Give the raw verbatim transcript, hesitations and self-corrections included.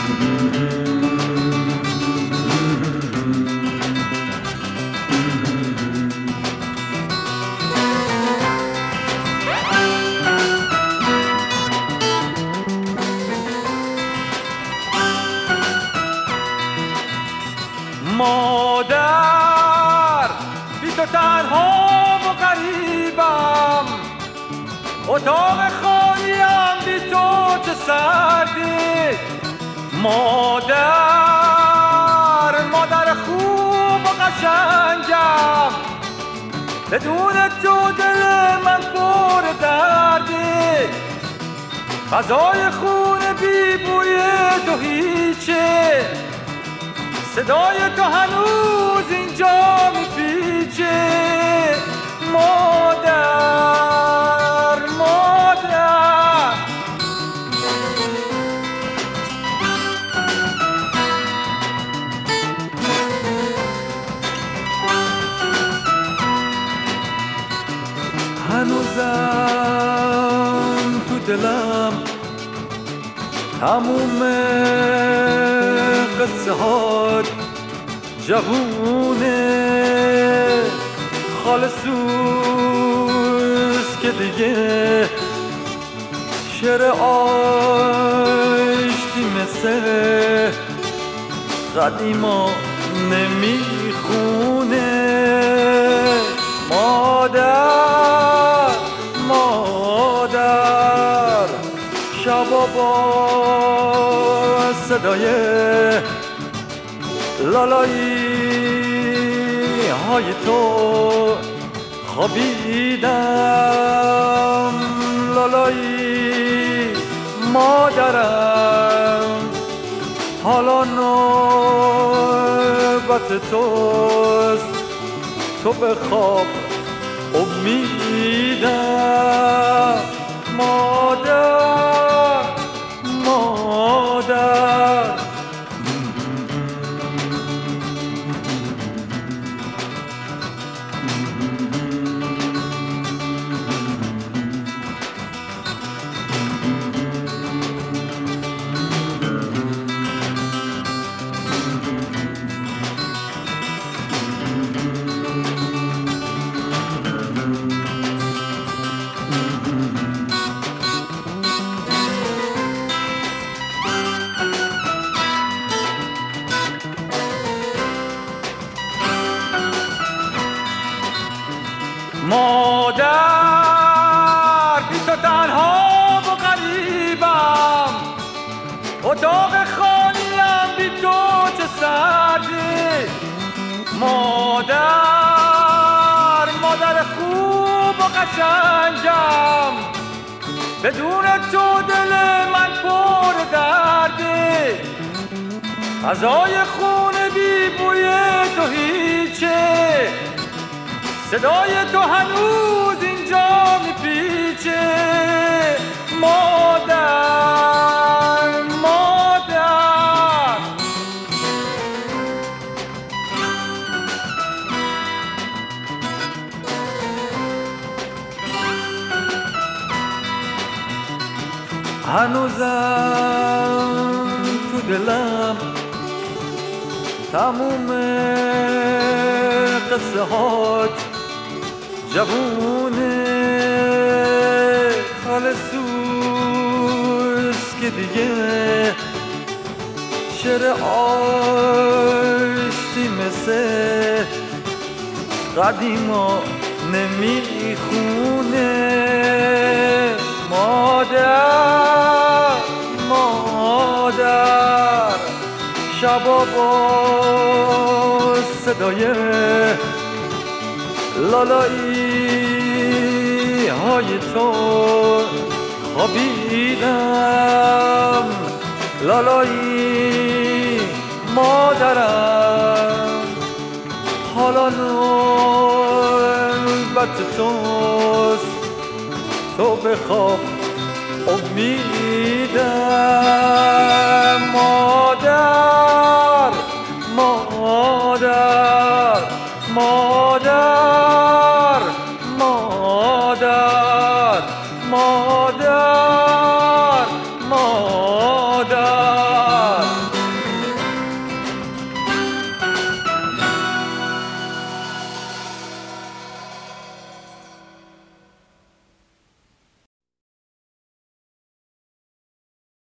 مادر بی تو تنها و غریبم، اتاق خالیم بی تو چه سردی. مادر مادر خوب و قشنگم، بدون تو دل من پر دردی. غذای خونه بی بوی تو هیچه، صدای تو هنوز اینجا میپیچه. مادر مادر هنوزم تو دلم تموم قصه هات جوونه، خالصوز که دیگه شعر آشتی مثل قدیما نمیخونه. مادر مادر شبا با صدای لالایی های تو خوابیدم. لالایی مادرم، حالا نوبت توست، تو به خواب امیدم. مادر مادر مادر بی تو تنها و غریبم، اتاق خانیم بی تو چه سردی. مادر مادر خوب و قشنگم، بدون تو دل من پر دردی. غذای خونه بی بوی تو هیچه، صدای تو هنوز اینجا میپیچه. مادر مادر هنوزم تو دلم تموم قصه هات جوونه، خالصوز که دیگه شعر آشتی مثل قدیما نمیخونه. مادر مادر شبا با صدای لالایی های تو خوابیدم. لالایی مادرم، حالا نوبت توست، تو به خواب امیدم.